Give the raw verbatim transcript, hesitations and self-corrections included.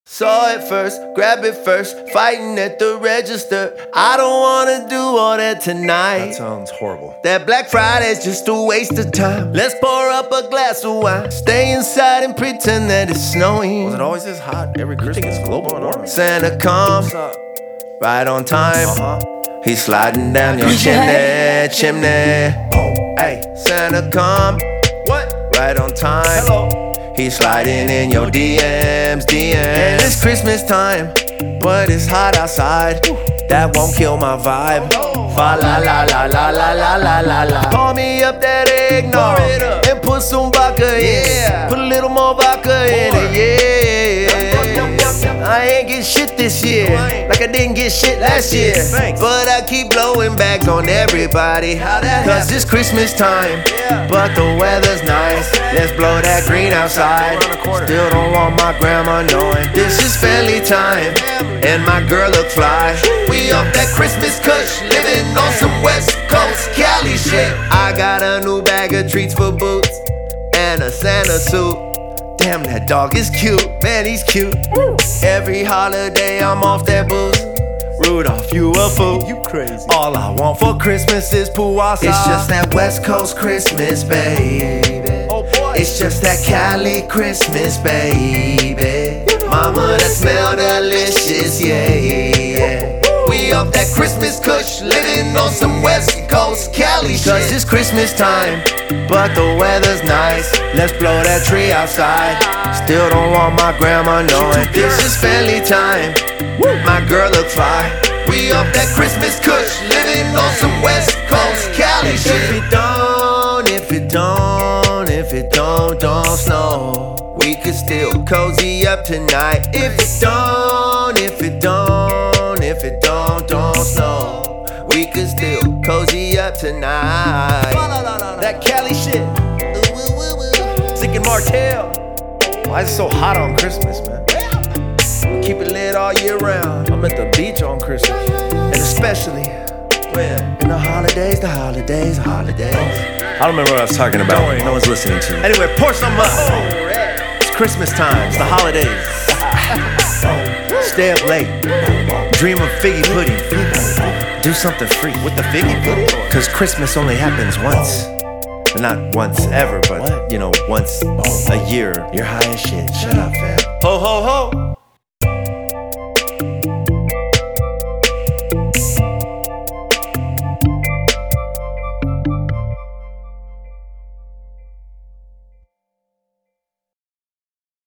Saw it first, grab it first, fighting at the register. I don't wanna do all that tonight. That sounds horrible. That Black Friday's just a waste of time. Let's pour up a glass of wine, stay inside and pretend that it's snowing. Was it always this hot every Christmas? Global warming. Santa comes What's up? right on time. Uh-huh. He's sliding down your chimney, chimney. Oh, hey. Santa come What? right on time. Hello. He's sliding in your D Ms, D Ms. And it's Christmas time, but it's hot outside. That won't kill my vibe. Fa la la la la la la la la la. Pour me up that eggnog and put some vodka in it. Put a little more vodka in it, yeah. I ain't get shit this year, like I didn't get shit last year. But I keep blowing back on everybody, cause it's Christmas time, but the weather's nice. Let's blow that green outside. Still don't want my grandma knowing this is family time, and my girl look fly. We off that Christmas kush, living on some West Coast Cali shit. I got a new bag of treats for Boots and a Santa suit. Damn, that dog is cute, man, he's cute. Every holiday I'm off that booze. Rudolph, you a fool. You crazy. All I want for Christmas is puasa. It's just that West Coast Christmas, baby. Oh boy. It's just that Cali Christmas, baby. Mama, that smell delicious, yeah, yeah. We off that Christmas kush, living on some West Coast Cali shit. Cause it's Christmas time, but the weather's nice. Let's blow that tree outside. Still don't want my grandma knowing this is family time. My girl look fly. We off that Christmas kush, living on some West Coast Cali shit. If it don't, if it don't, if it don't, don't snow, we could still cozy up tonight. If it don't, if it don't, if it don't, don't snow, we could still cozy up tonight. That Cali shit. Zick and Martell. Why is it so hot on Christmas, man? We keep it lit all year round. I'm at the beach on Christmas. And especially when in the holidays, the holidays, the holidays. I don't remember what I was talking about. Don't worry, no one's listening to you. Anyway, pour some up. It's Christmas time, it's the holidays. Stay up late, dream of figgy pudding. Do something free with the figgy pudding. Cause Christmas only happens once. But not once ever, but What? you know, once a year. You're high as shit. Shut up, fam. Ho ho ho.